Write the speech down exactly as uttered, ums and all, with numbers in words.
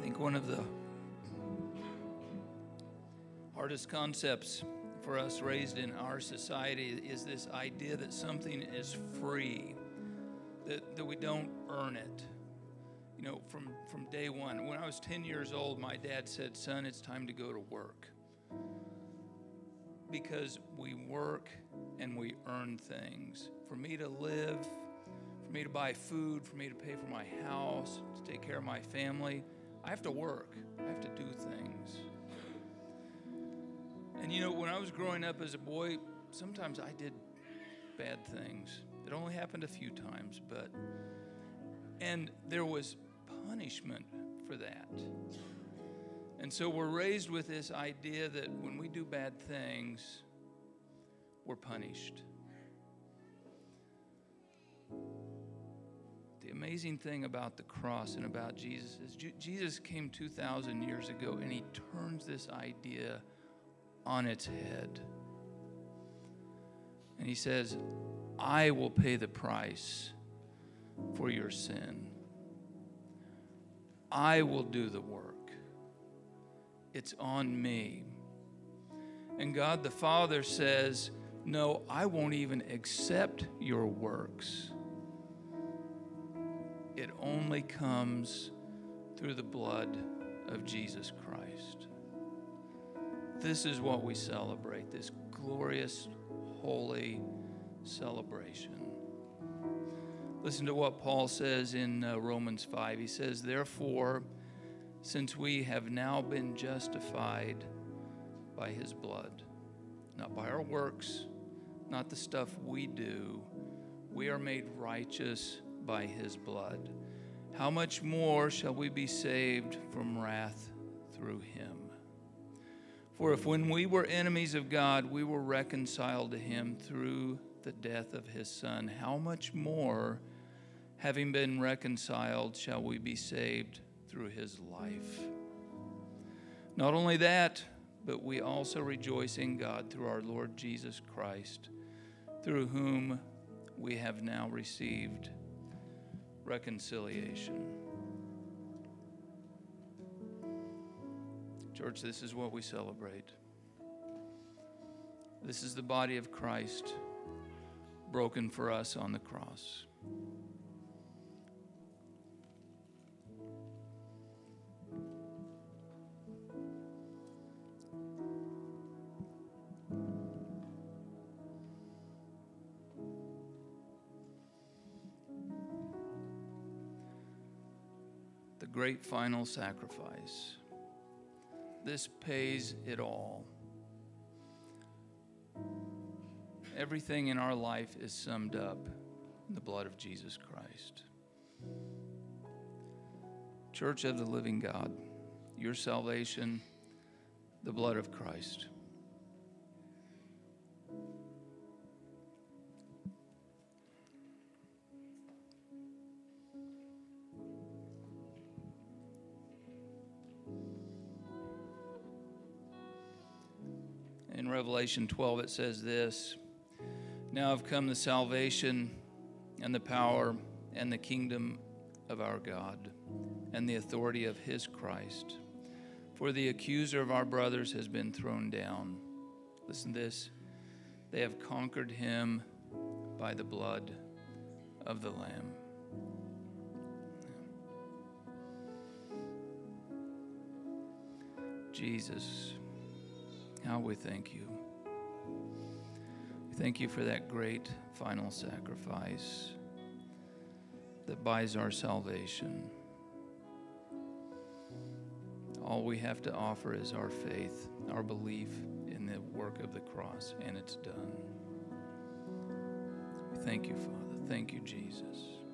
I think one of the hardest concepts for us raised in our society is this idea that something is free, that, that we don't earn it. You know, from, from day one, when I was ten years old, my dad said, "Son, it's time to go to work." Because we work and we earn things. For me to live, for me to buy food, for me to pay for my house, to take care of my family, I have to work. I have to do things. And you know, when I was growing up as a boy, sometimes I did bad things. It only happened a few times, but, and there was punishment for that. And so we're raised with this idea that when we do bad things, we're punished. The amazing thing about the cross and about Jesus is J- Jesus came two thousand years ago, and he turns this idea on its head. And he says, "I will pay the price for your sin. I will do the work. It's on me." And God the Father says, "No, I won't even accept your works. It only comes through the blood of Jesus Christ." This is what we celebrate, this glorious, holy celebration. Listen to what Paul says in uh, Romans five. He says, "Therefore, since we have now been justified by his blood," not by our works, not the stuff we do, we are made righteous by his blood. How much more shall we be saved from wrath through him? For if when we were enemies of God, we were reconciled to him through the death of his Son, how much more, having been reconciled, shall we be saved through his life? Not only that, but we also rejoice in God through our Lord Jesus Christ, through whom we have now received reconciliation. Church, this is what we celebrate. This is the body of Christ broken for us on the cross. The great final sacrifice. This pays it all. Everything in our life is summed up in the blood of Jesus Christ. Church of the living God, your salvation, the blood of Christ. In Revelation twelve, it says this, "Now have come the salvation and the power and the kingdom of our God and the authority of his Christ. For the accuser of our brothers has been thrown down." Listen to this. "They have conquered him by the blood of the Lamb." Jesus, how we thank you. We thank you for that great final sacrifice that buys our salvation. All we have to offer is our faith, our belief in the work of the cross, and it's done. We thank you, Father. Thank you, Jesus.